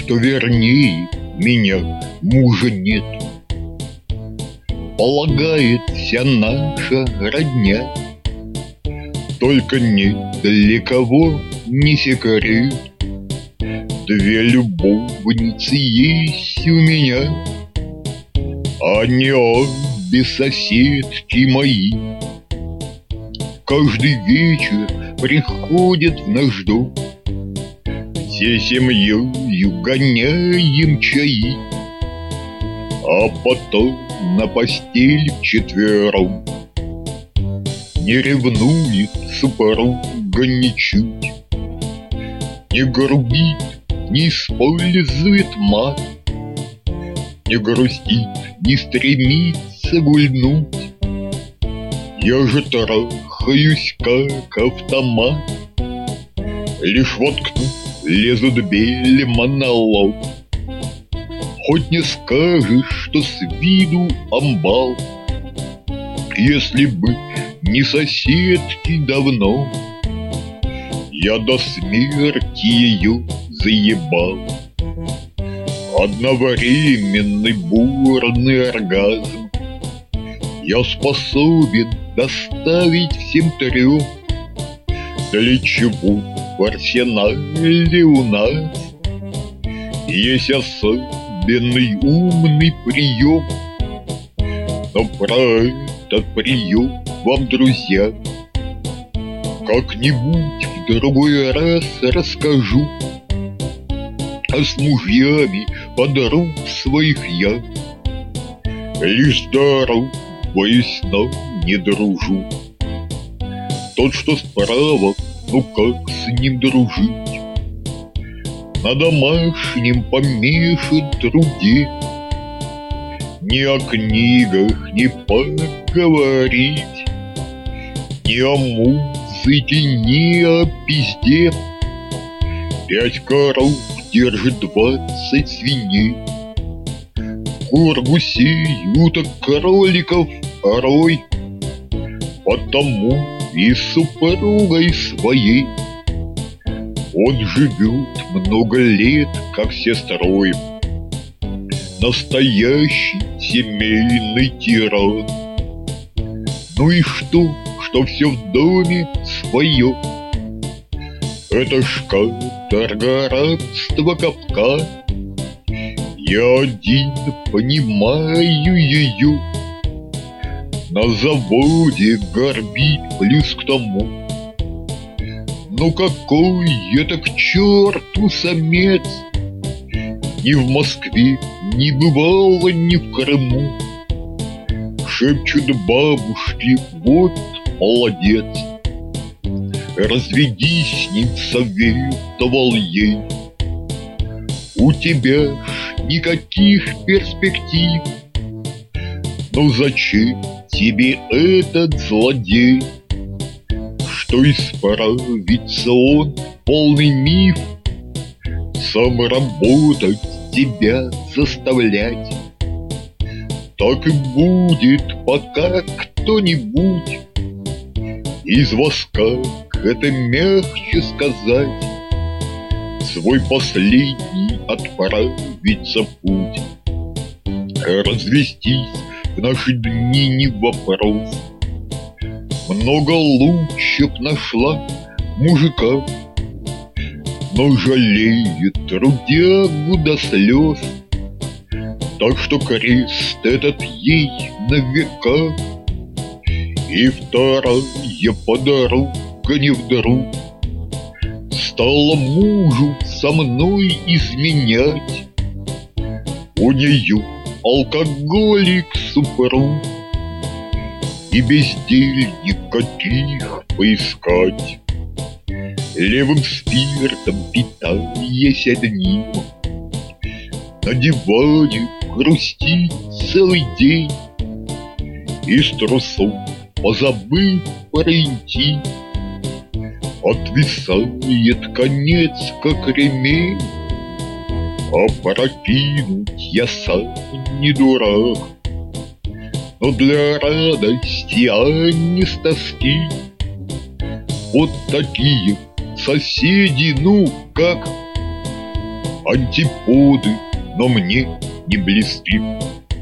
что вернее меня мужа нет. Полагает вся наша родня, только ни для кого не секрет. Две любовницы есть у меня, они обе соседки мои. Каждый вечер приходят в наш дом, всей семьей гоняем чаи, а потом на постель вчетвером. Не ревнует супруга ничуть, не грубит, не использует мат, не грустит, не стремится гульнуть. Я же трахаюсь, как автомат, лишь воткнуть лезут бельма на лоб. Хоть не скажешь, что с виду амбал, если бы не соседки давно, я до смерти ее заебал. Одновременный бурный оргазм я способен доставить всем трем. Для чего в арсенале у нас есть особенный умный прием? Но про этот прием вам, друзья, как-нибудь в другой раз расскажу. А с мужьями подруг своих я лишь здороваюсь, но не дружу. Тот, что справа, ну как с ним дружить? На домашнем помешан труде, ни о книгах не поговорить, ни о музыке, ни о пизде. 5 коров держит 20 свиней, кур, гусей, уток, кроликов порой, потому и с супругой своей он живет много лет, как сестрой. Настоящий семейный тиран. Ну и что все в доме свое? Это ж каторга, рабство, капкан. Я один понимаю ее. На заводе горбит плюс к тому. Ну какой это к черту самец? Ни в Москве не бывало, ни в Крыму. Шепчут бабушки, вот молодец. Разведись с ним, советовал ей. У тебя ж никаких перспектив. Ну зачем тебе этот злодей? Что исправится он, полный миф, сам работать тебя заставлять. Так и будет, пока кто-нибудь из вас, как это мягче сказать, свой последний отправится в путь. Развестись в наши дни не вопрос. Много лучше б нашла мужика, но жалеет трудягу до слез. Так что крест этот ей на века. И вторая подруга не вдруг стала мужу со мной изменять. У нее алкоголик супруг, и бездельник каких поискать. Левым спиртом питаясь одним, на диване грустит целый день, из трусов позабыв про интим, отвисает конец, как ремень. А прокинуть я сам не дурак, но для радости, а не с тоски. Вот такие соседи, ну как антиподы, но мне не близки.